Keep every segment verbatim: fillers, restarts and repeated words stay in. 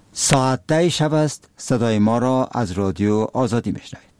ساعت ده شب است. صدای ما را از رادیو آزادی میشنوید.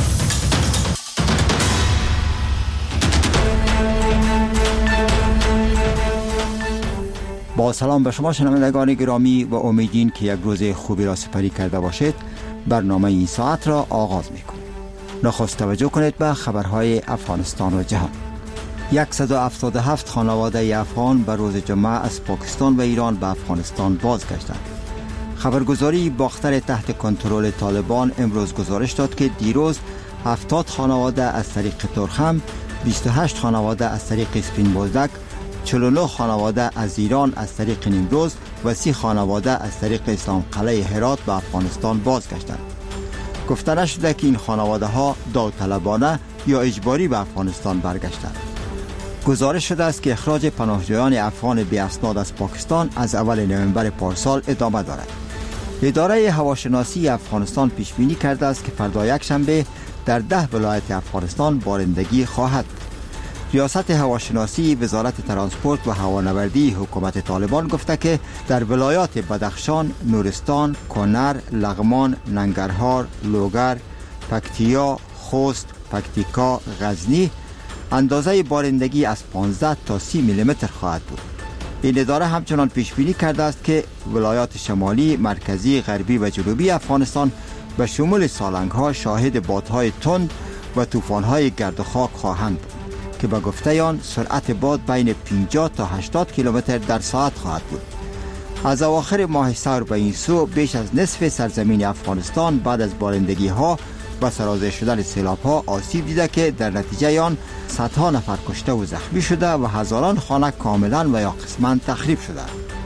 با سلام به شما شنوندگان گرامی و امیدین که یک روز خوبی را سپری کرده باشید. برنامه این ساعت را آغاز میکنیم. نخست توجه کنید به خبرهای افغانستان و جهان. صد و هفتاد و هفت خانواده افغان به روز جمعه از پاکستان و ایران به افغانستان بازگشتند. خبرگزاری باختر تحت کنترل طالبان امروز گزارش داد که دیروز هفتاد خانواده از طریق ترخم، بیست و هشت خانواده از طریق اسپین بولدک، چهل و نه خانواده از ایران از طریق نیمروز و سی خانواده از طریق اسلام قلعه هرات به افغانستان بازگشتند. گفته نشده که این خانواده ها داوطلبانه یا اجباری به افغانستان برگشتند. گزارش شده است که اخراج پناهجویان افغان بی اسناد از پاکستان از اول نوامبر پارسال ادامه دارد. اداره هواشناسی افغانستان پیش بینی کرده است که فردا یک شنبه در ده ولایت افغانستان بارندگی خواهد بود. ریاست هواشناسی وزارت ترانسپورت و هوانوردی حکومت طالبان گفته که در ولایات بدخشان، نورستان، کنر، لغمان، ننگرهار، لوگر، پکتیا، خوست، پکتیکا، غزنی اندازه بارندگی از پانزده تا سی میلیمتر خواهد بود. این اداره همچنان پیش بینی کرده است که ولایات شمالی، مرکزی، غربی و جنوبی افغانستان به شمول سالنگ‌ها شاهد بادهای تند و طوفان‌های گرد و خاک خواهند بود که به گفته آن سرعت باد بین پنجاه تا هشتاد کیلومتر در ساعت خواهد بود. از اواخر ماه سور به این سو بیش از نصف سرزمین افغانستان بعد از بارندگی‌ها و سرازیر شدن سیلاب‌ها آسیب دیده که در نتیجه آن صدها نفر کشته و زخمی شده و هزاران خانه کاملا و یا قسماً تخریب شده.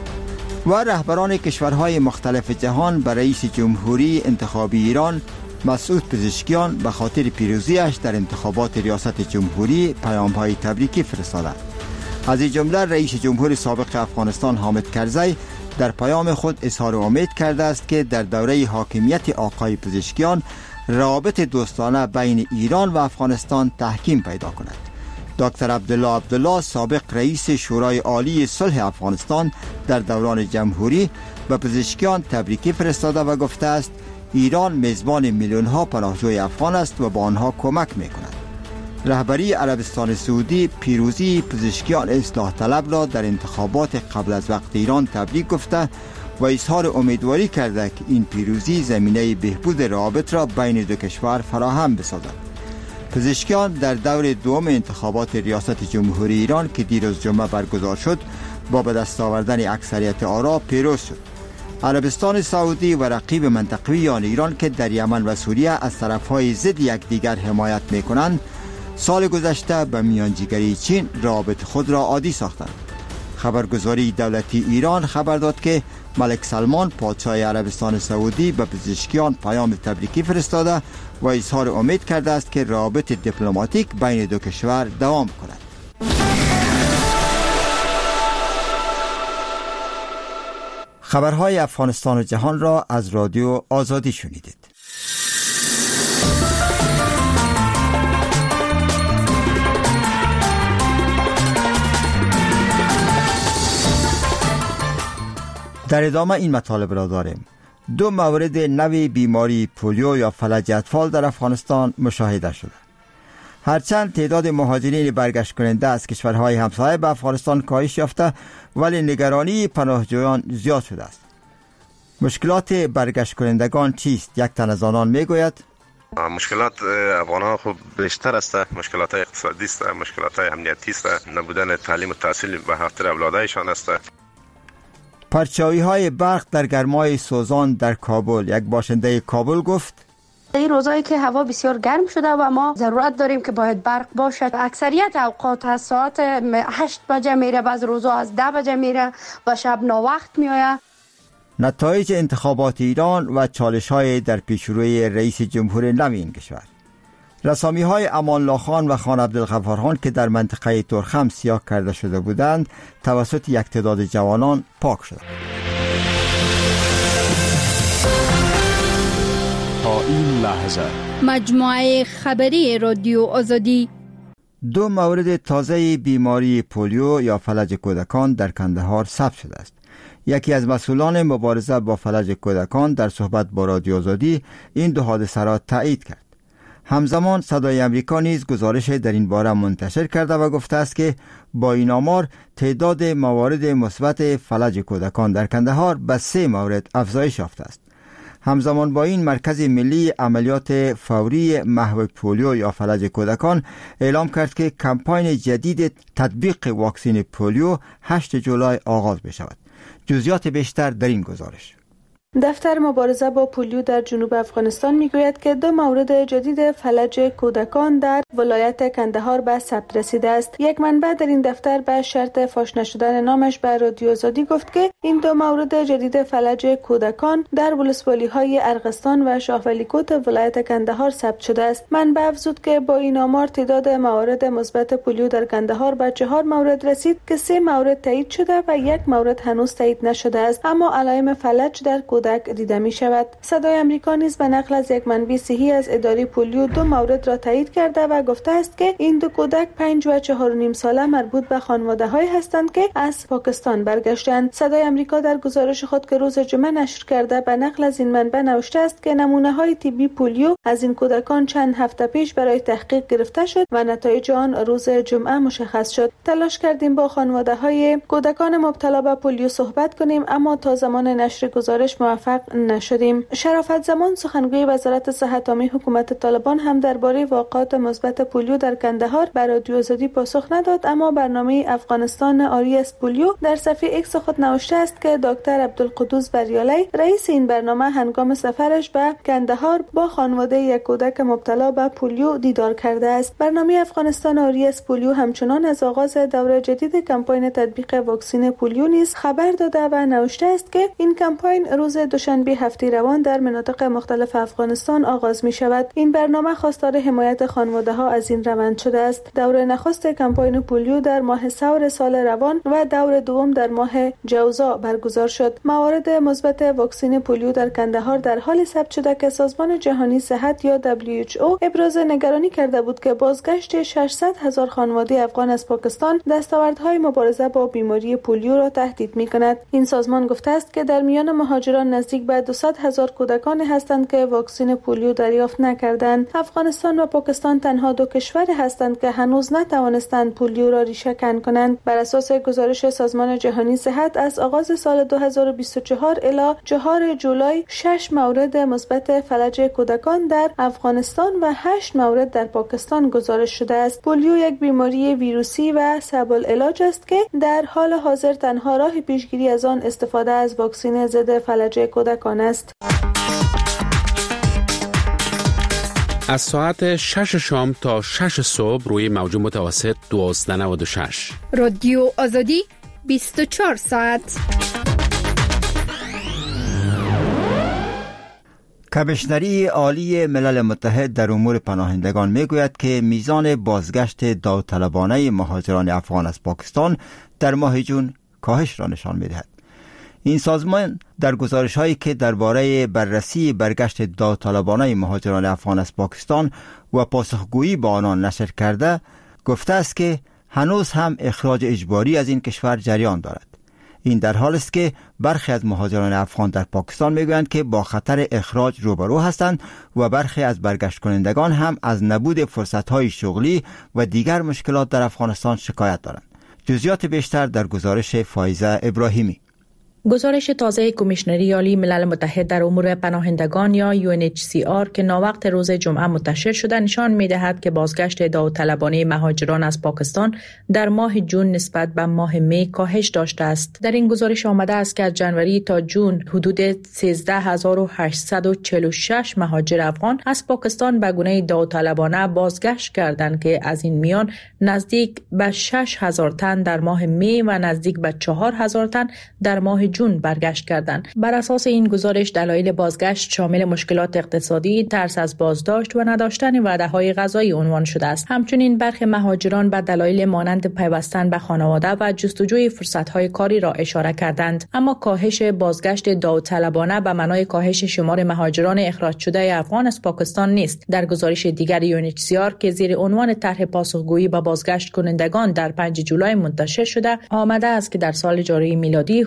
و رهبران کشورهای مختلف جهان به رئیس جمهوری انتخابی ایران مسعود پزشکیان به خاطر پیروزیش در انتخابات ریاست جمهوری پیام‌های تبریکی فرستادند. از این جمله رئیس جمهور سابق افغانستان حامد کرزی در پیام خود اظهار امید کرده است که در دوره حاکمیت آقای پزشکیان روابط دوستانه بین ایران و افغانستان تحکیم پیدا کند. دکتر عبدالله عبدالله سابق رئیس شورای عالی صلح افغانستان در دوران جمهوری به پزشکیان تبریکی فرستاده و گفته است ایران میزبان میلیون ها پناهجوی افغان است و با آنها کمک میکند. رهبری عربستان سعودی پیروزی پزشکیان اصلاح طلب را در انتخابات قبل از وقت ایران تبریک گفته و اظهار امیدواری کرده که این پیروزی زمینه بهبود روابط را بین دو کشور فراهم بسازد. پزشکیان در دور دوم انتخابات ریاست جمهوری ایران که دیروز جمعه برگزار شد با به دست آوردن اکثریت آرا پیروز شد. عربستان سعودی و رقیب منطقوی آن ایران که در یمن و سوریه از طرفهای ضد یکدیگر حمایت می‌کنند، سال گذشته به میانجیگری چین روابط خود را عادی ساختند. خبرگزاری دولتی ایران خبر داد که ملک سلمان پادشاه عربستان سعودی به پزشکیان پیام تبریکی فرستاده و اظهار امید کرده است که روابط دیپلماتیک بین دو کشور دوام کند. خبرهای افغانستان و جهان را از رادیو آزادی شنیدید. در ادامه این مطالب را داریم. دو مورد نوی بیماری پولیو یا فلج اطفال در افغانستان مشاهده شده. هرچند تعداد مهاجرین برگشت کننده از کشورهای همسایه به افغانستان کاهش یافته، ولی نگرانی پناهجویان زیاد شده است. مشکلات برگشت کنندگان چیست؟ یک تن از آنان میگوید مشکلات افغان‌ها خوب بیشتر است. مشکلات اقتصادی است، مشکلات امنیتی است، نبودن تعلیم و تحصیل به خاطر اولادایشان است. پرچاوی های برق در گرمای سوزان در کابل. یک باشنده کابل گفت این روزایی که هوا بسیار گرم شده و ما ضرورت داریم که باید برق باشد. اکثریت اوقات از ساعت هشت بجه میره، بعض روزا از ده بجه میره و شب ناوقت میآید. نتایج انتخابات ایران و چالش های در پیشروی رئیس جمهور نو این کشور. رسامی های امان الله خان و خان عبدالغفار خان که در منطقه ترخم سیاه کرده شده بودند توسط یک تعداد جوانان پاک شد. تا این لحظه مجموعه خبری رادیو آزادی. دو مورد تازه بیماری پولیو یا فلج کودکان در کندهار ثبت شده است. یکی از مسئولان مبارزه با فلج کودکان در صحبت با رادیو آزادی این دو حادثه را تایید کرد. همزمان صدای امریکا نیز گزارش در این باره منتشر کرده و گفته است که با این آمار تعداد موارد مثبت فلج کودکان در کندهار به سه مورد افزایش یافته است. همزمان با این مرکز ملی عملیات فوری محو پولیو یا فلج کودکان اعلام کرد که کمپاین جدید تطبیق واکسن پولیو هشتم جولای آغاز بشود. جزئیات بیشتر در این گزارش. دفتر مبارزه با پولیو در جنوب افغانستان میگوید که دو مورد جدید فلج کودکان در ولایت کندهار به ثبت رسیده است. یک منبع در این دفتر به شرط فاش نشدن نامش به رادیو آزادی گفت که این دو مورد جدید فلج کودکان در ولسوالی‌های ارغستان و شاهولیکوت ولایت کندهار ثبت شده است. منبع افزود که با این آمار تعداد موارد مثبت پولیو در کندهار به چهار مورد رسید که سه مورد تایید شده و یک مورد هنوز تایید نشده است، اما علائم فلج در کودک دیده می شود. صدای امریکا نیز به نقل از یک منبع صحی از اداره پولیو دو مورد را تایید کرده و گفته است که این دو کودک پنج و چهار و نیم ساله مربوط به خانواده های هستند که از پاکستان برگشتند. صدای امریکا در گزارش خود که روز جمعه نشر کرده به نقل از این منبع نوشته است که نمونه های طبی پولیو از این کودکان چند هفته پیش برای تحقیق گرفته شد و نتایج آن روز جمعه مشخص شد. تلاش کردیم با خانواده های کودکان مبتلا به پولیو صحبت کنیم، اما تا زمان نشر گزارش موفق نشدیم. شرافت زمان سخنگوی وزارت صحت عامه حکومت طالبان هم درباره واقعات مثبت پولیو در کندهار به رادیو آزادی پاسخ نداد، اما برنامه افغانستان آری از پولیو در صفحه ایکس خود نوشته است که دکتر عبدالقدوس بریالی رئیس این برنامه هنگام سفرش به کندهار با خانواده یک کودک مبتلا به پولیو دیدار کرده است. برنامه افغانستان آری از پولیو همچنان از آغاز دوره جدید کمپاین تطبیق واکسن پولیو نیز خبر داده و نوشته است که این کمپاین روز دوشنبه هفته روان در مناطق مختلف افغانستان آغاز می شود. این برنامه خواستار حمایت خانواده ها از این روند شده است. دوره نخست کمپاین پولیو در ماه سور سال روان و دور دوم در ماه جوزا برگزار شد. موارد مثبت واکسن پولیو در کندهار در حال ثبت شده که سازمان جهانی صحت یا دبلیو اچ او ابراز نگرانی کرده بود که بازگشت ششصد هزار خانواده افغان از پاکستان دستاوردهای مبارزه با بیماری پولیو را تهدید می کند. این سازمان گفته است که در میان مهاجران نزدیک به دویست هزار کودکان هستند که واکسن پولیو دریافت نکردند. افغانستان و پاکستان تنها دو کشور هستند که هنوز نتوانستند پولیو را ریشه‌کن کنند. بر اساس گزارش سازمان جهانی صحت از آغاز سال دو هزار و بیست و چهار الی چهارم جولای شش مورد مثبت فلج کودکان در افغانستان و هشت مورد در پاکستان گزارش شده است. پولیو یک بیماری ویروسی و صعب العلاج است که در حال حاضر تنها راه پیشگیری از آن استفاده از واکسن ضد فلج کودکان است. از ساعت شش شام تا شش صبح روی موج متوسط دوازده و نود و شش. رادیو آزادی بیست و چهار ساعت. کمیشنری عالی ملل متحد در امور پناهندگان میگوید که میزان بازگشت داوطلبانه مهاجران افغان از پاکستان در ماه جون کاهش را نشان میدهد. این سازمان در گزارش‌هایی که درباره بررسی برگشت داوطلبانه مهاجران افغان از پاکستان و پاسخگویی با آنان نشر کرده گفته است که هنوز هم اخراج اجباری از این کشور جریان دارد. این در حالی است که برخی از مهاجران افغان در پاکستان میگویند که با خطر اخراج روبرو هستند و برخی از برگشت کنندگان هم از نبود فرصت‌های شغلی و دیگر مشکلات در افغانستان شکایت دارند. جزئیات بیشتر در گزارش فایزه ابراهیمی. گزارش تازه کمیشنری عالی ملل متحد در امور پناهندگان یا یو ان اچ سی آر که ناوقت روز جمعه منتشر شده نشان می‌دهد که بازگشت داوطلبانه مهاجران از پاکستان در ماه جون نسبت به ماه می کاهش داشته است. در این گزارش آمده است که از جنوری تا جون حدود سیزده هزار و هشتصد و چهل و شش مهاجر افغان از پاکستان به گونه داوطلبانه بازگشت کردند که از این میان نزدیک به شش هزار تن در ماه می و نزدیک به چهار هزار تن در ماه جون برگشت کردند. بر اساس این گزارش دلایل بازگشت شامل مشکلات اقتصادی، ترس از بازداشت و نداشتن وعده‌های غذایی عنوان شده است. همچنین برخی مهاجران به دلایل مانند پیوستن به خانواده و جستجوی فرصت‌های کاری را اشاره کردند. اما کاهش بازگشت داوطلبانه به معنای کاهش شمار مهاجران اخراج شده افغان از پاکستان نیست. در گزارش دیگر یو ان اچ سی آر که زیر عنوان طرح پاسخگویی با بازگشت کنندگان در پنجم جولای منتشر شده، آمده است که در سال جاری میلادی حدود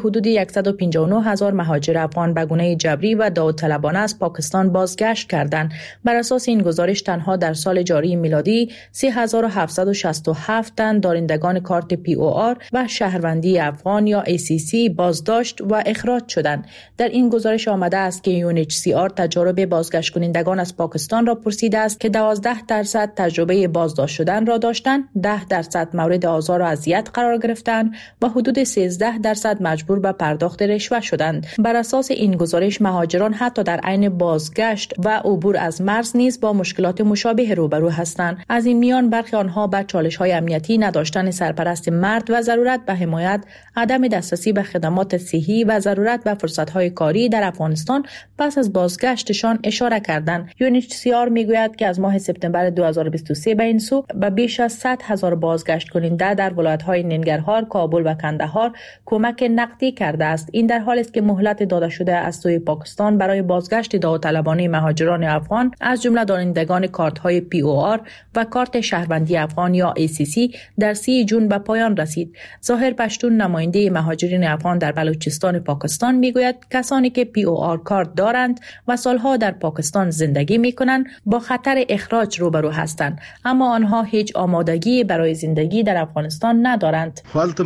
صد و پنجاه و نه هزار مهاجر افغان به گونه جبری و داوطلبانه از پاکستان بازگشت کردند. بر اساس این گزارش تنها در سال جاری میلادی سه هزار و هفتصد و شصت و هفت تن دارندگان کارت پی او آر و شهروندی افغان یا ای سی سی بازداشت و اخراج شدند. در این گزارش آمده است که یو ان اچ سی آر تجارب بازگشت کنندگان از پاکستان را پرسیده است که دوازده درصد تجربه بازداشت شدن را داشتند، ده درصد مورد آزار و اذیت قرار گرفتند و حدود سیزده درصد مجبور به پرداخت رشوه شدند. بر اساس این گزارش مهاجران حتی در عین بازگشت و عبور از مرز نیز با مشکلات مشابه روبرو هستند. از این میان برخی آنها با چالش‌های امنیتی، نداشتن سرپرست مرد و ضرورت به حمایت، عدم دسترسی به خدمات صحی و ضرورت به فرصت‌های کاری در افغانستان پس از بازگشتشان اشاره کردند. یو ان اچ سی آر میگوید که از ماه سپتامبر دو هزار و بیست و سه به این سو به بیش از صد هزار بازگشت کننده در ولایت‌های ننگرهار، کابل و کندهار کمک نقدی کرده است. این در حالی است که مهلت داده شده از سوی پاکستان برای بازگشت داوطلبانه مهاجران افغان از جمله دارندگان کارت‌های پی او آر و کارت شهروندی افغان یا ای سی سی در سی جون به پایان رسید. ظاهر پشتون نماینده مهاجرین افغان در بلوچستان پاکستان میگوید کسانی که پی او آر کارت دارند و سالها در پاکستان زندگی میکنند با خطر اخراج روبرو هستند، اما آنها هیچ آمادگی برای زندگی در افغانستان ندارند.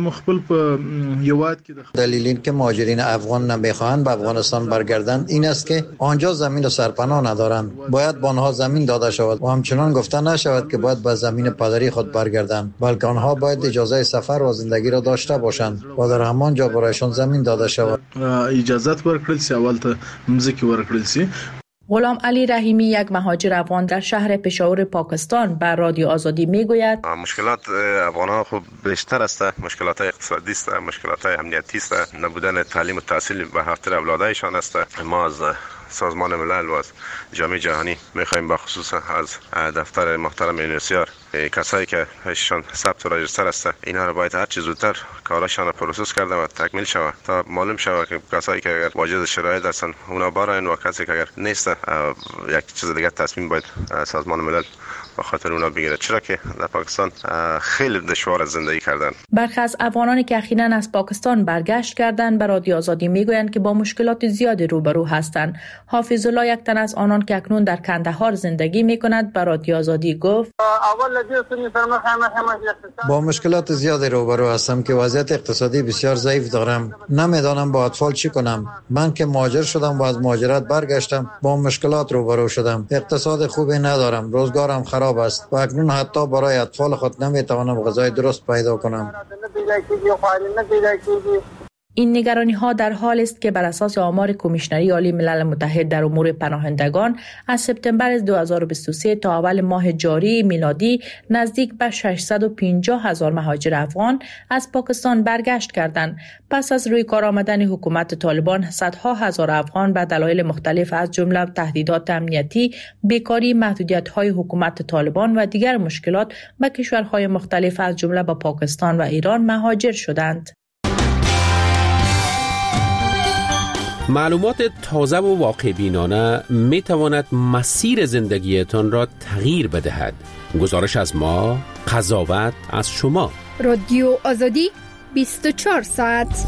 دلیل این که مهاجرین افغان نمیخواهند به افغانستان برگردند این است که آنجا زمین و سرپناه ندارند. باید به آنها زمین داده شود و همچنان گفته نشود که باید به زمین پدری خود برگردند، بلکه آنها باید اجازه سفر و زندگی را داشته باشند و در همان جا برایشان زمین داده شود. اجازه ورکړل سی اول ته مزکی ورکړل سی. غلام علی رحیمی یک مهاجر افغان در شهر پشاور پاکستان بر رادیو آزادی میگوید مشکلات افغان‌ها خوب بیشتر است، مشکلات اقتصادی است، مشکلات امنیتی است، نبودن تعلیم و تحصیل به خاطر اولادایشان است. ما از سازمان ملل و از جامعه جهانی می‌خوایم به خصوص از دفتر محترم یونسیار کسایی که هشتان ثبت و رجیستر است اینا رو باید هر چه زودتر کاراشان پروسس کرده و تکمیل شود تا معلوم شود که کسایی که اگر واجد شرایط هستن اونا بارن و کسی که اگر نیست یک چیز دیگه تصمیم باید سازمان ملل به خاطر اونا بگیره، چرا که در پاکستان خیلی دشوار زندگی کردن. برخی از افغانانی که اخیراً از پاکستان برگشت کردند به رادیو آزادی میگویند که با مشکلات زیادی روبرو هستند. حافظ الله یک تن از آنان که اکنون در کندهار زندگی میکند به رادیو آزادی گفت با مشکلات زیادی روبرو هستم که وضعیت اقتصادی بسیار ضعیف دارم. نمیدانم با اطفال چی کنم. من که مهاجر شدم و از مهاجرت برگشتم با مشکلات روبرو شدم. اقتصاد خوبی ندارم، روزگارم خراب است و اکنون حتی برای اطفال خود نمیتوانم غذای درست پیدا کنم. این نگرانی ها در حال است که بر اساس آمار کمیشنری عالی ملل متحد در امور پناهندگان از سپتامبر دو هزار و بیست و سه تا اول ماه جاری میلادی نزدیک به ششصد و پنجاه هزار مهاجر افغان از پاکستان برگشت کردند. پس از روی کار آمدن حکومت طالبان صدها هزار افغان به دلایل مختلف از جمله تهدیدات امنیتی، بیکاری، محدودیت‌های حکومت طالبان و دیگر مشکلات به کشورهای مختلف از جمله به پاکستان و ایران مهاجر شدند. معلومات تازه و واقع بینانه می تواند مسیر زندگیتان را تغییر بدهد. گزارش از ما، قضاوت از شما. رادیو آزادی بیست و چهار ساعت.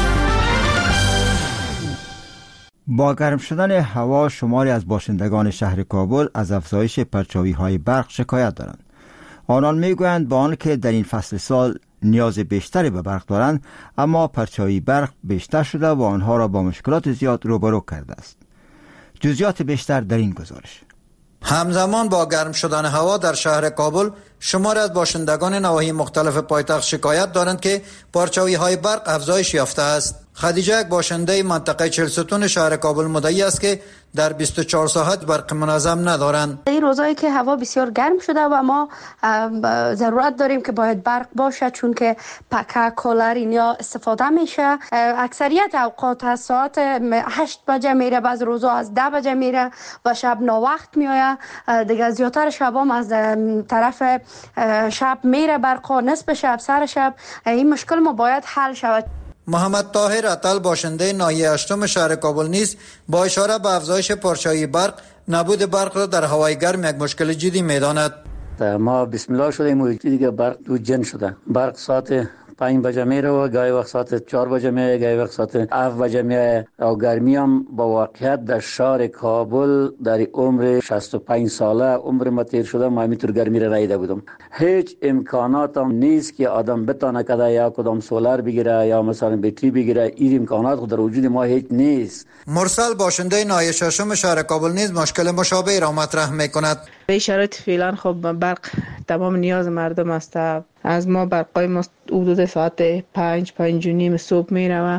با گرم شدن هوا شماری از باشندگان شهر کابل از افزایش پرچاوی‌های برق شکایت دارند. آنان میگویند با آنکه در این فصل سال نیاز بیشتری به برق دارند، اما پرچاوی برق بیشتر شده و آنها را با مشکلات زیاد روبرو کرده است. جزئیات بیشتر در این گزارش. همزمان با گرم شدن هوا در شهر کابل شماری از باشندگان نواحی مختلف پایتخت شکایت دارند که پرچاوی‌های برق افزایش یافته است. خدیجه یک باشنده منطقه چهل ستون شهر کابل مدعی است که در بیست و چهار ساعت برق منظم ندارند. این روزایی که هوا بسیار گرم شده و ما ضرورت داریم که باید برق باشه، چون که پکه، کولر اینا استفاده میشه. اکثریت اوقات از ساعت هشت بجه میره، بعض روزا از ده بجه میره و شب ناوقت میآید. دیگه زیادتر شب هم از طرف شب میره برق، نصف شب، سر شب. این مشکل ما باید حل شود. محمد طاهر عطل باشنده ناحیه هشتم شهر کابل نیز با اشاره به افزایش پرچاوی برق نبود برق را در هوای گرم یک مشکل جدی می‌داند. ما بسم الله شدیم و دیگه برق دو جن شده. برق ساعت پنج بجه میره و گاهی وقت ساعت چهار بجه میره، گاهی وقت ساعت هفت بجه میره. و گرمی هم با واقعیت در شهر کابل در عمر شصت و پنج ساله عمر ما تیر شده، ما همینطور گرمی را رایده بودم. هیچ امکانات هم نیست که آدم بتانه کده یا کدام سولار بگیره یا مثلا بطری بگیره. این امکانات خود در وجود ما هیچ نیست. مرسل باشنده ناحیه ششم شهر کابل نیز مشکل مشابه را مطرح میکند. به شرایط فعلا خب برق تمام نیاز مردم است. از ما برقای ما حدود ساعت پنج پنج و نیم صبح میره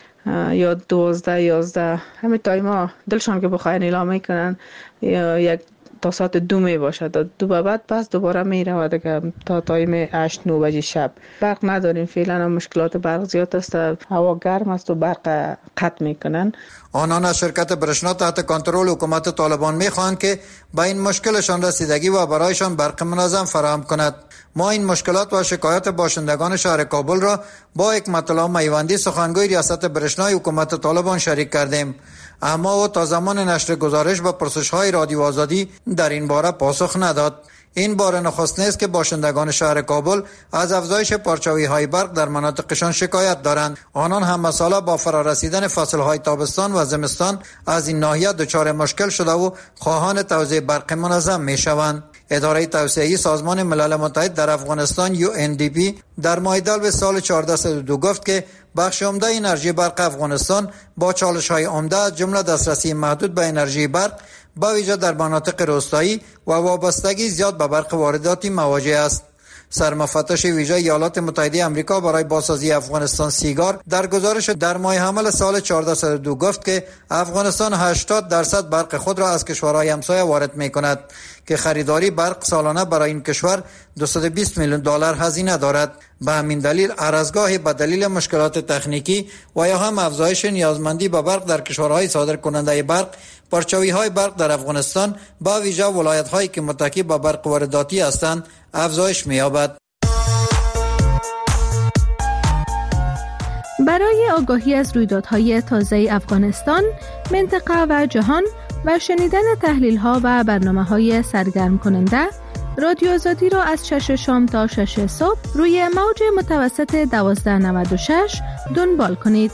یا دوازده یازده همه تایما دلشان که بخواین اعلام میکنن یا یک تا ساعت دو می باشد، دو بعد پس دوباره می رود که تا تایم هشت نه بجه شب. برق نداریم فعلا، مشکلات برق زیاد است، هوا گرم است و برق قطع میکنن. آنان از شرکت برشنا تحت کنترل حکومت طالبان میخواهند که به این مشکلشان رسیدگی و برایشان برق منظم فراهم کند. ما این مشکلات و شکایت باشندگان شهر کابل را با حکمت الله میوندی سخنگوی ریاست برشنای حکومت طالبان شریک کردیم، اما او تا زمان نشر گزارش و پرسش‌های رادیو آزادی در این باره پاسخ نداد. این بار نخست نیست که باشندگان شهر کابل از افزایش پارچوی‌های برق در مناطقشان شکایت دارند. آنان هم ساله با فرارسیدن فصل‌های تابستان و زمستان از این ناحیه دچار مشکل شده و خواهان توزیع برق منظم می‌شوند. اداره توسعه‌ای سازمان ملل متحد در افغانستان یو ان دی پی در ماه دلو سال چهارده صد و دو گفت که بخش عمده انرژی برق افغانستان با چالش‌های عمده از جمله دسترسی محدود به انرژی برق با ویژه در مناطق روستایی و وابستگی زیاد به برق وارداتی مواجه است. سرمفتش ویژه ایالات متحده آمریکا برای بازسازی افغانستان سیگار در گزارش در ماه حمل سال چهارده صد و دو گفت که افغانستان هشتاد درصد برق خود را از کشورهای همسایه وارد می‌کند که خریداری برق سالانه برای این کشور دویست و بیست میلیون دلار هزینه دارد. به همین دلیل ارزگاهی به دلیل مشکلات تکنیکی و یا هم افزایش نیازمندی به برق در کشورهای صادر کننده برق، پارچوی‌های برق در افغانستان با ویژه ولایت‌هایی که متکی به برق وارداتی هستند افزایش می‌یابد. برای آگاهی از رویدادهای تازه افغانستان، منطقه و جهان و شنیدن تحلیل‌ها و برنامه‌های سرگرم کننده، رادیو آزادی را از شش شام تا شش صبح روی موج متوسط دوازده نود و شش دنبال کنید.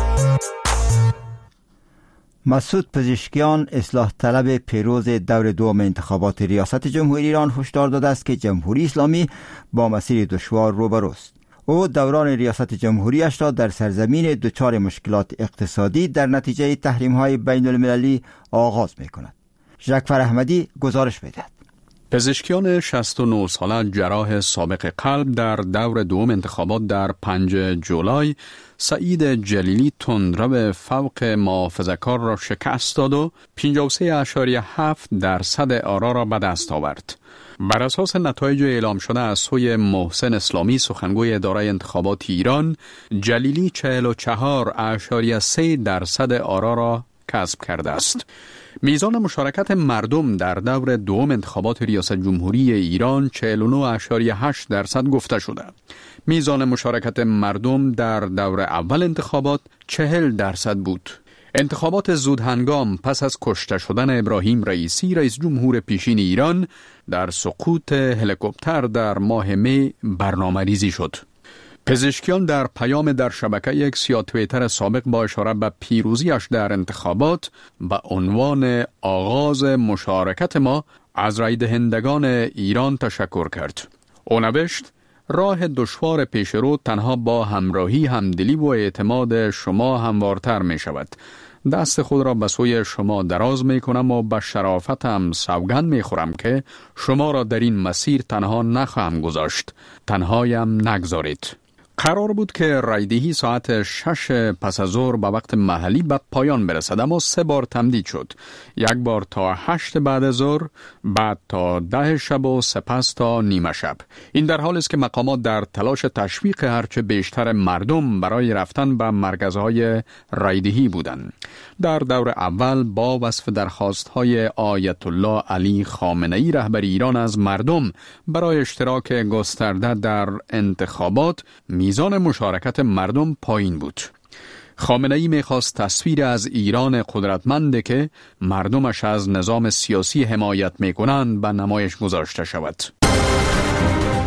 مسعود پزشکیان، اصلاح طلب پیروز دور دوم انتخابات ریاست جمهوری ایران، هشدار داده است که جمهوری اسلامی با مسیر دشوار روبروست. او دوران ریاست جمهوریش را در سرزمین دچار مشکلات اقتصادی در نتیجه تحریم‌های بین المللی آغاز می‌کند. ژکفر احمدی گزارش می‌دهد. پزشکیان شصت و نه ساله جراح سابق قلب در دور دوم انتخابات در پنجم جولای سعید جلیلی تندرو فوق محافظه‌کار را شکست داد و پنجاه و سه ممیز هفت درصد آرا را به دست آورد. بر اساس نتایج اعلام شده از سوی محسن اسلامی، سخنگوی اداره انتخابات ایران، جلیلی چهل و چهار ممیز سه درصد آرا را کسب کرده است. میزان مشارکت مردم در دور دوم انتخابات ریاست جمهوری ایران چهل و نه ممیز هشت درصد گفته شده. میزان مشارکت مردم در دور اول انتخابات چهل درصد بود. انتخابات زودهنگام پس از کشته شدن ابراهیم رئیسی، رئیس جمهور پیشین ایران، در سقوط هلیکوپتر در ماه می برنامه‌ریزی شد. پزشکیان در پیام در شبکه اکس یا توییتر سابق با اشاره به پیروزیش در انتخابات به عنوان آغاز مشارکت ما از رای دهندگان ایران تشکر کرد. او نوشت: راه دشوار پیش رو تنها با همراهی، همدلی و اعتماد شما هموارتر می شود. دست خود را به سوی شما دراز می کنم و به شرافتم سوگند می خورم که شما را در این مسیر تنها نخواهم گذاشت، تنهایم نگذارید. قرار بود که رایدهی ساعت شش پس از ظهر به وقت محلی به پایان برسد، اما سه بار تمدید شد. یک بار تا هشت بعد از ظهر، بعد تا ده شب و سپس تا نیمه شب. این در حالی است که مقامات در تلاش تشویق هرچه بیشتر مردم برای رفتن به مرکزهای رایدهی بودند. در دور اول با وصف درخواست‌های آیت الله علی خامنه‌ای رهبر ایران از مردم برای اشتراک گسترده در انتخابات، میزان مشارکت مردم پایین بود. خامنه‌ای می‌خواست تصویر از ایران قدرتمند که مردمش از نظام سیاسی حمایت می‌کنند به نمایش گذاشته شود.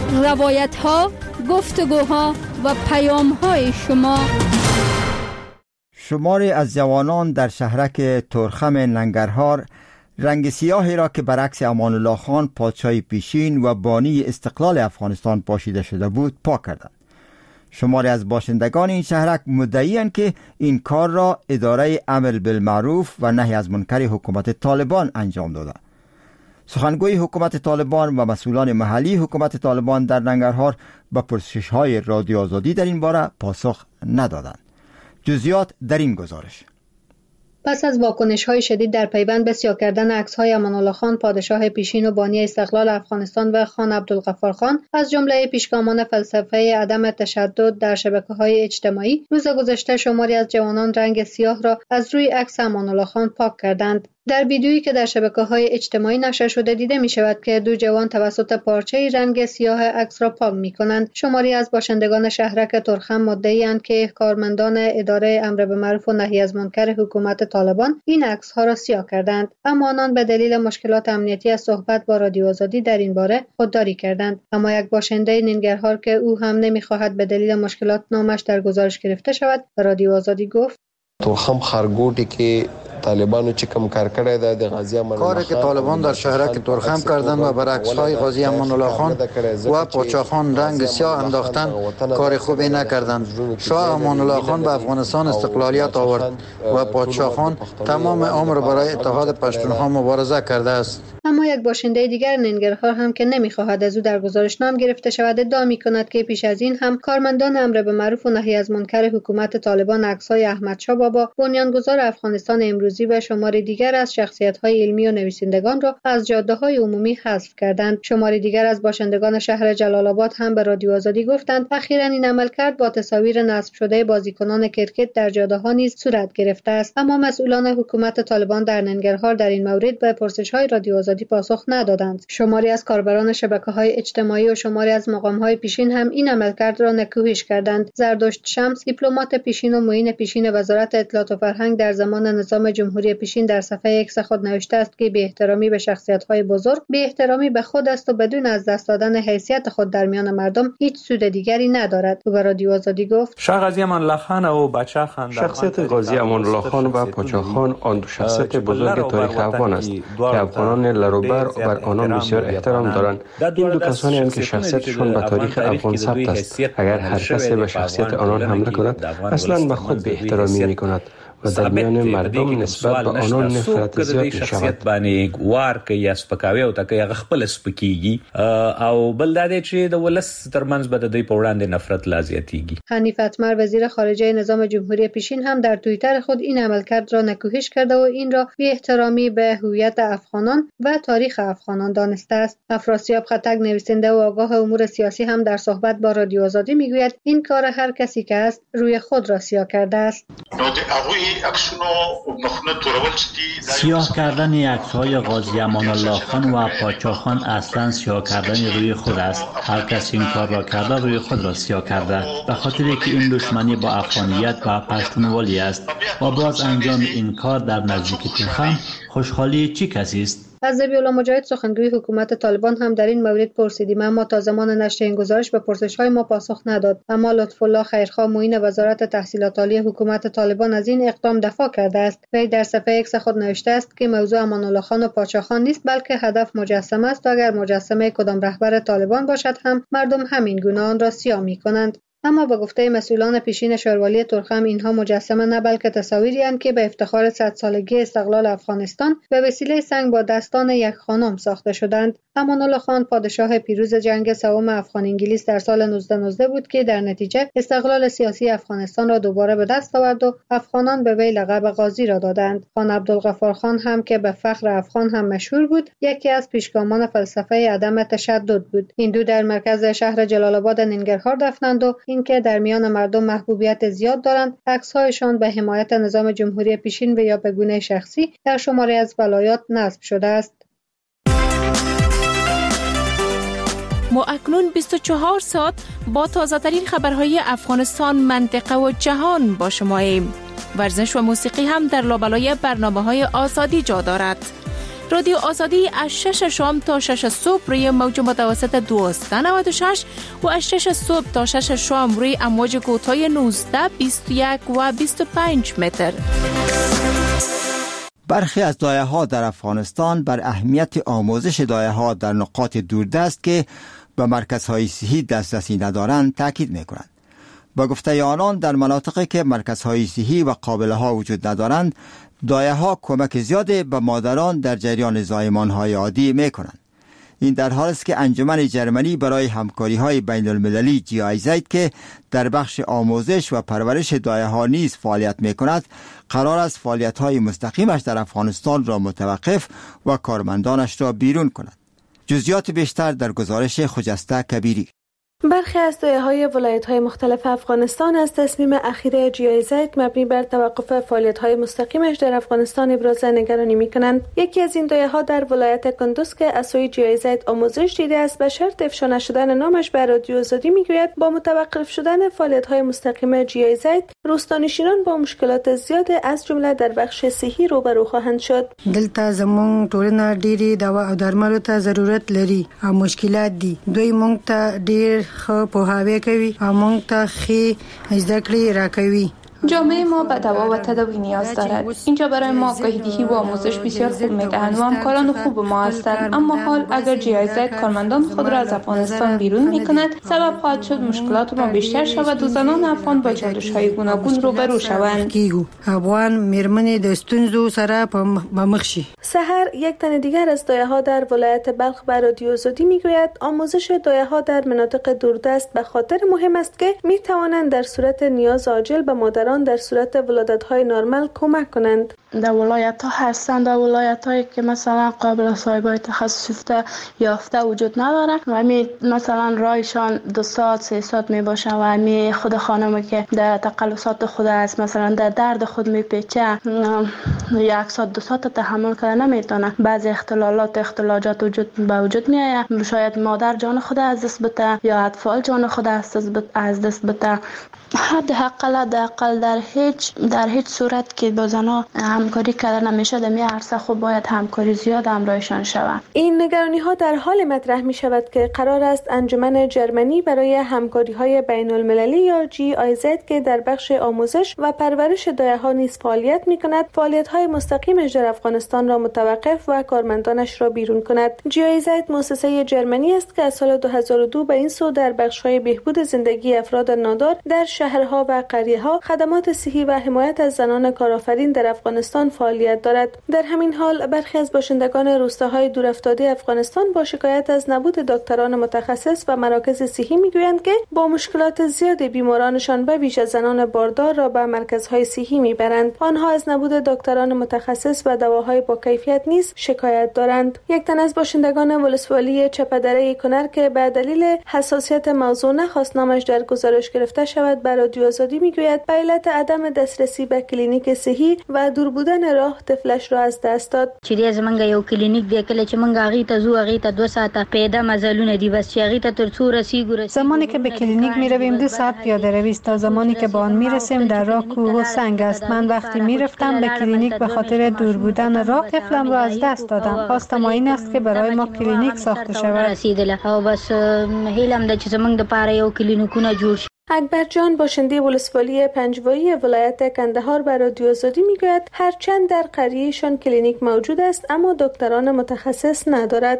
روایت ها، گفتگوها و پیام های شما. شماری از جوانان در شهرک ترخم ننگرهار رنگ سیاهی را که برعکس امان الله خان پادشاه پیشین و بانی استقلال افغانستان پاشیده شده بود پاک کردند. شماری از باشندگان این شهرک مدعی‌اند که این کار را اداره امر بالمعروف و نهی از منکر حکومت طالبان انجام داده. سخنگوی حکومت طالبان و مسئولان محلی حکومت طالبان در ننگرهار به پرسش‌های رادیو آزادی در این باره پاسخ ندادند. جزئیات در این گزارش. پس از واکنش‌های شدید در پیوند به سیاه کردن عکس‌های امان الله خان پادشاه پیشین و بانی استقلال افغانستان و خان عبدالغفار خان از جمله پیشگامان فلسفه عدم تشدد در شبکه‌های اجتماعی، روز گذشته شماری از جوانان رنگ سیاه را از روی عکس امان الله خان پاک کردند. در ویدیویی که در شبکه‌های اجتماعی نشر شده دیده می شود که دو جوان توسط پارچه رنگ سیاه عکس را پاک می کنند. شماری از باشندگان شهرک ترخم مدعی‌اند که کارمندان اداره امر به معروف و نهی از منکر حکومت طالبان این عکس‌ها را سیاه کردند، اما آنان به دلیل مشکلات امنیتی از صحبت با رادیو آزادی در این باره خودداری کردند. اما یک باشنده ننگرهار که او هم نمی‌خواهد به دلیل مشکلات نامش در گزارش گرفته شود، به رادیو آزادی گفت: ترخم خرگوٹی که طالبانو چې کوم کار کړی دی د غازی امان الله کاری که طالبان در شهرک ترخم کردند و برعکس های غازی امان الله خان و پاچا خان رنگ سیاه انداختند کار خوبی نکردند. شاه امان الله خان به افغانستان استقلالیت آورد و پاچا خان تمام عمر برای اتحاد پشتونها مبارزه کرده است. اما یک باشنده دیگر ننگرهار هم که نمیخواهد از او در گزارش نام گرفته شود ادعا می‌کند که پیش از این هم کارمندان امر به معروف و نهی از منکر حکومت طالبان عکس‌های احمدشاه بابا بنیانگذار افغانستان امروزی و شماری دیگر از شخصیت‌های علمی و نویسندگان را از جاده‌های عمومی حذف کردند. شماری دیگر از باشندگان شهر جلال آباد هم به رادیو آزادی گفتند اخیراً این عملکرد با تصاویر نصب شده بازیکنان کرکت در جاده‌ها نیز صورت گرفته است. اما مسئولان حکومت طالبان در ننگرهار در این مورد به پرسش‌های رادیو آزادی پاسخ ندادند. شماری از کاربران شبکه‌های اجتماعی و شماری از مقام‌های پیشین هم این عملکرد را نکوهش کردند. زردشت شمس، دیپلمات پیشین و معین پیشین وزارت اطلاعات و فرهنگ در زمان نظام جمهوری پیشین در صفحه ایکس خود نوشته است که بی احترامی به شخصیت‌های بزرگ بی احترامی به خود است و بدون از دست دادن حیثیت خود در میان مردم هیچ سود دیگری ندارد. و رادیو آزادی گفت: شاه غازی امان الله خان و پاچا خان شخصیت غازی امان الله خان و پاچا خان آن دو شخصیت بزرگ تاریخ افغان است که افغانان لروبر بر آنان بسیار احترام دارند. این دو کسانی هم که شخصیتشان به تاریخ افغان ثبت است. اگر هر کسی به شخصیت آنان حمله کند اصلا به خود بی احترامی می‌کند و در میان مردم نسبت به آنان نفرت زیاد می شود. باندې ګوار کوي یا سپکاوی او تکي هغه خپل سپکیږي او بل د دې چې د ولس ترمنځ به د دوی په وړاندې نفرت لا زیاتیږي. حنیف اتمر وزیر خارجه نظام جمهوری پیشین هم در توییتر خود این عملکرد را نکوهش کرده و این را بی احترامی به هویت افغانان و تاریخ افغانان دانسته است. افراسیاب خطک نویسنده و آگاه امور سیاسی هم در صحبت با رادیو آزادی میگوید این کار هر کسی که است روی خود را سیاه کرده است. سیاه کردن عکس‌های غازی امان الله خان و پاچا خان اصلا سیاه کردن روی خود است. هر کس این کار را کرده روی خود را سیاه کرده، به خاطر که این دشمنی با افغانیت و پشتونوالی است و باز انجام این کار در نزدیک ترخم خوشحالی چی کسی است؟ از ذبیح مجاهد سخنگوی حکومت طالبان هم در این مورد پرسیدیم، اما تا زمان نشر این گزارش به پرسش‌های ما پاسخ نداد. اما لطف الله خیرخواه معین وزارت تحصیلات عالی حکومت طالبان از این اقدام دفاع کرده است. وی در صفحه ایکس خود نوشته است که موضوع امان الله خان و پاچا خان نیست، بلکه هدف مجسمه است و اگر مجسمه کدام رهبر طالبان باشد هم مردم همین گونه آن را سیاه می‌کنند. اما به گفته مسئولان پیشین شاروالی ترخم اینها مجسمه نه بلکه تصاویری اند که به افتخار صد سالگی استقلال افغانستان به وسیله سنگ با دستان یک خانم ساخته شدند. امان الله خان پادشاه پیروز جنگ سوم افغان انگلیس در سال نوزده نوزده بود که در نتیجه استقلال سیاسی افغانستان را دوباره به دست آورد و افغانان به وی لقب غازی را دادند. خان عبدالغفار خان هم که به فخر افغان هم مشهور بود، یکی از پیشگامان فلسفه عدم تشدد بود. این دو در مرکز شهر جلال آباد ننگرهار دفنند و اینکه در میان مردم محبوبیت زیاد دارند، عکس‌هایشان به حمایت نظام جمهوری پیشین و یا به گونه شخصی در شماری از ولایات نصب شده است. ما اکنون بیست و چهار ساعت با تازه ترین خبرهای افغانستان، منطقه و جهان با شماییم. ورزش و موسیقی هم در لابلای برنامه‌های آزادی جا دارد. رادیو آزادی از شش شام تا شش صبح روی موج متوسط دویست و نود و شش و از شش صبح تا شش شام روی امواج کوتاه نوزده، بیست و یک و بیست و پنج متر. برخی از دایه‌ها در افغانستان بر اهمیت آموزش دایه‌ها در نقاط دوردست که به مرکزهای صحی دسترسی ندارند تاکید می‌کنند. با گفته آنان در مناطقی که مرکزهای صحی و قابله‌ها وجود ندارند، دایه‌ها کمک زیادی به مادران در جریان زایمان‌های عادی می‌کنند. این در حالی است که انجمن جرمنی برای همکاری‌های بین‌المللی جی آی زد که در بخش آموزش و پرورش دایه‌ها نیز فعالیت می‌کند، قرار است فعالیت‌های مستقیمش در افغانستان را متوقف و کارمندانش را بیرون کند. جزئیات بیشتر در گزارش خجسته کبیری. برخی از دایه‌های ولایت‌های مختلف افغانستان از تصمیم اخیر جی آی زد مبنی بر توقف فعالیت‌های مستقیمش در افغانستان ابراز نگرانی می‌کنند. یکی از این دایه‌ها در ولایت کندوز که از سوی جی آی زد آموزش دیده است به شرط افشا نشدن نامش به رادیو آزادی می‌گوید با متوقف شدن فعالیت‌های مستقیم جی آی زد روستانشینان با مشکلات زیاد از جمله در بخش صحی روبرو خواهند شد. دلته زمون ټولنه ډېری دوا او درملو ته ضرورت لري او مشکلات دي. دوی مونږ ته ډېر خو پوهاوی کوي او مونږ ته خې زده کړې راکوي. جامعه ما به دوا و تداوی نیاز دارد. اینجا برای ما آگاهی‌دهی و آموزش بسیار خوب می‌دهند و همکاران خوب ما هستند. اما حال اگر جی آی زد کارمندان خود را از افغانستان بیرون می‌کند، سبب خواهد شد مشکلات ما بیشتر شود و زنان افغان با چالش‌های گوناگون روبرو شوند. افغان میرمنې د ستونزو سره په مخ شي. سحر یک تن دیگر از دایه‌ها در ولایت بلخ به رادیو آزادی می‌گوید آموزش دایه‌ها در مناطق دوردست به خاطر مهم است که می‌توانند در صورت نیاز عاجل به مادران در صورت ولادت‌های نرمال کمک کنند. در ولایت‌ها هستند، در ولایت‌هایی که مثلا قابل صاحبای تخصص یافته وجود نداره و می مثلا رایشان دو ساعت سه ساعت می باشه و می خود خانمی که در تقلصات خود است مثلا در درد خود میپیچه یک ساعت دو ساعت تحمل کرده نمیتونه. بعضی اختلالات اختلاجات وجود به وجود میآید، شاید مادر جان خود از دست بده یا اطفال جان خود از دست بده. حداقل حداقل در هیچ در هیچ صورت که با زنها همکاری کردن نمیشه در می عرصه خوب باید همکاری زیاد همراهشان شود. این نگرانی ها در حال مطرح می شود که قرار است انجمن جرمنی برای همکاری های بین المللی یا جی آی زد که در بخش آموزش و پرورش دایه ها نیز فعالیت می کند فعالیت های مستقیمش در افغانستان را متوقف و کارمندانش را بیرون کند. جی آی زد مؤسسه جرمنی است که از سال دو هزار و دو به این سو در بخش های بهبود زندگی افراد نادار در شهرها و قریه‌ها خدمات صحی و حمایت از زنان کارآفرین در افغانستان فعالیت دارد. در همین حال برخی از باشندگان روستاهای دورافتاده افغانستان با شکایت از نبود دکتران متخصص و مراکز صحی میگویند که با مشکلات زیاد بیمارانشان به ویژه زنان باردار را به مرکزهای صحی میبرند. آنها از نبود دکتران متخصص و دواهای با کیفیت نیز شکایت دارند. یک تن از باشندگان ولسوالی چپدره کنر که به دلیل حساسیت موضوع نخواست نامش در گزارش گرفته شود بر رادیو آزادی میگوید به علت عدم دسترسی به کلینیک صحی و دور بودن راه طفلش را از دست داد. چې زمونږ یو کلینیک دی کله چې مونږ هغه ته زو هغه ته دو ساعته پیدا مزلونه دی بس چې هغه ته تر څو رسیدو. زمانی که به کلینیک میرویم دو ساعت پیاده روی است تا زمانی که به آن میرسیم در راه کوه و سنگ است. من وقتی میرفتم به کلینیک به خاطر دور بودن راه طفلم را از دست دادم. خواستم این است که برای ما کلینیک ساخته شود. رسیدله او بس هیلم د چې زمونږ د پاره یو کلینیکونه جوړ شي. اکبر جان باشنده ولسوالی پنجوایی ولایت کندهار بر رادیو آزادی میگوید هرچند در قریهشان کلینیک موجود است اما دکتران متخصص ندارد.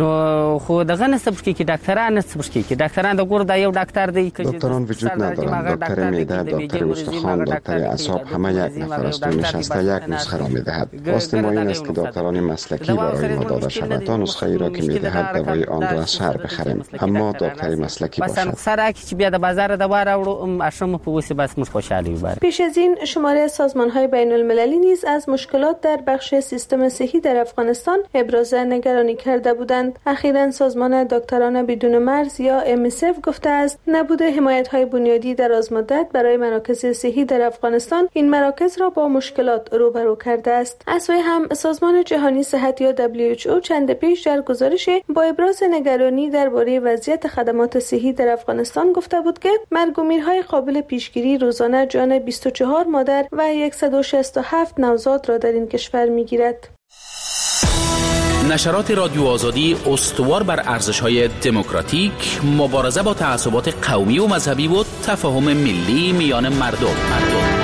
انو خو دغه نسبت کې ډاکټران نسبت کې ډاکټران د ګور د یو ډاکټر دی که دکتران وجود ندارند. دکتر معده، دکتر استخوان، دکتر اعصاب همه یک نفر است و نشسته یک نسخه را میدهد. خواست ما این است که دکتران مسلکی برای ما داده شود تا نسخه ای را که میدهد دوای آن را از شهر بخریم اما دکتر مسلکی باشد. مثلا سره که بیا د بازار دوا راوړو اشم په وسی بس مش خوشحالي وبره. پیش از این شماره سازمان‌های بین‌المللی نیز از مشکلات در بخش سیستم صحی در افغانستان ابراز نگرانی کرده بودند. اخیراً سازمان دکتران بدون مرز یا ام اس اف گفته است نبود حمایت‌های بنیادی در مدت برای مراکز صحی در افغانستان این مراکز را با مشکلات روبرو کرده است. از سوی هم سازمان جهانی صحت یا دبلیو اچ او چند پیش در گزارش با ابراز نگرانی درباره وضعیت خدمات صحی در افغانستان گفته بود که مرگ و میرهای قابل پیشگیری روزانه جان بیست و چهار مادر و صد و شصت و هفت نوزاد را در این کشور می‌گیرد. نشرات رادیو آزادی استوار بر ارزش‌های دموکراتیک، مبارزه با تعصبات قومی و مذهبی و تفاهم ملی میان مردم. مردم.